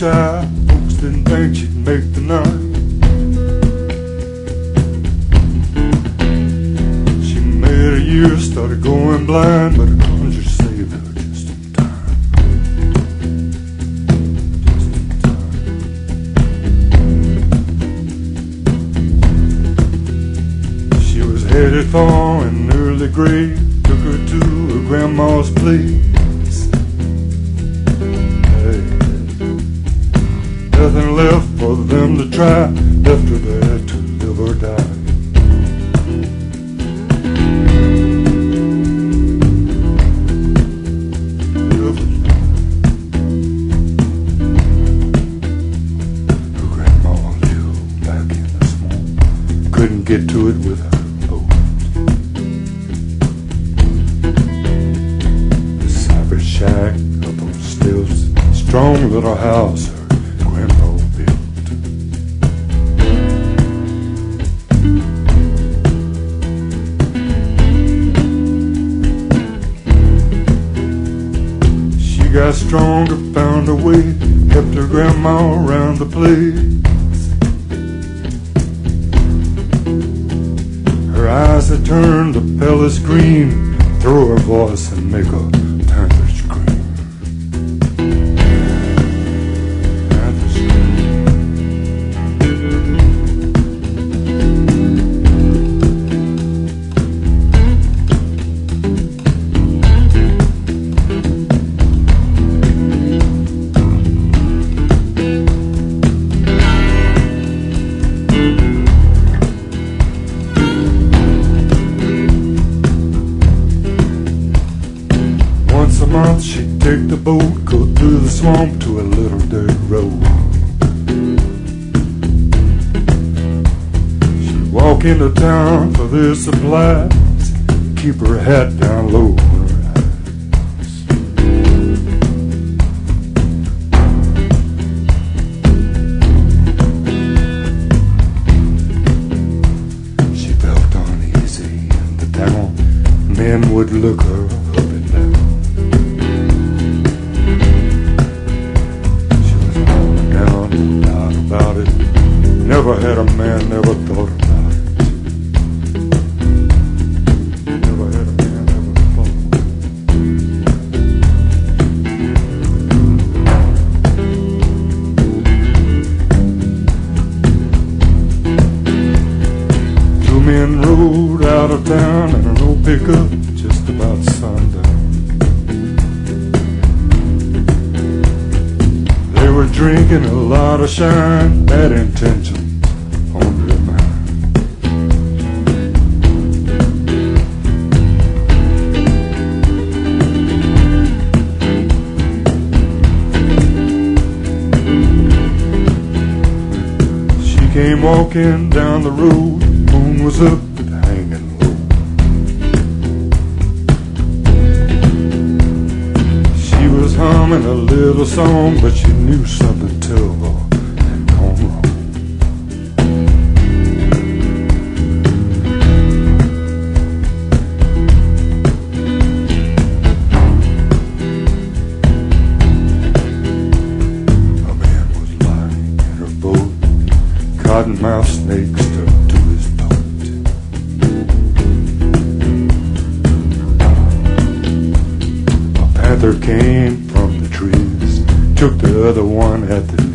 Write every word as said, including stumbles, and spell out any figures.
shy. Folks didn't think she'd make the night. She made a year, started going blind, but her conjure saved her just in time. Just in time. She was headed for an early grave. Took her to her grandma's place. Nothing left for them to try. Left her there to live or die. Live or die. Her grandma lived back in the swamp. Couldn't get to it with her boat. The cypress shack up on stilts, strong little house Grandpa built. She got stronger, found a way, kept her grandma around the place. Her eyes had turned the palest green, throw her voice and make her turn to scream. Once a month she'd take the boat, go through the swamp to a little dirt road. She'd walk into town for their supplies, keep her hat down low on her eyes. She felt uneasy in the town. Men would look her up and down. About it, never had a man, never thought about it. Never had a man, never thought about it. Two men rode out of town in an old pickup just about sundown. They were drinking a lot of shine, bad intentions on their mind. She came walking down the road, moon was up and hanging low. She was humming a little song, but she knew something terrible had gone wrong. A man was lying in her boat, cottonmouth snakes stuck to his boat. A panther came from the trees, took the other one at the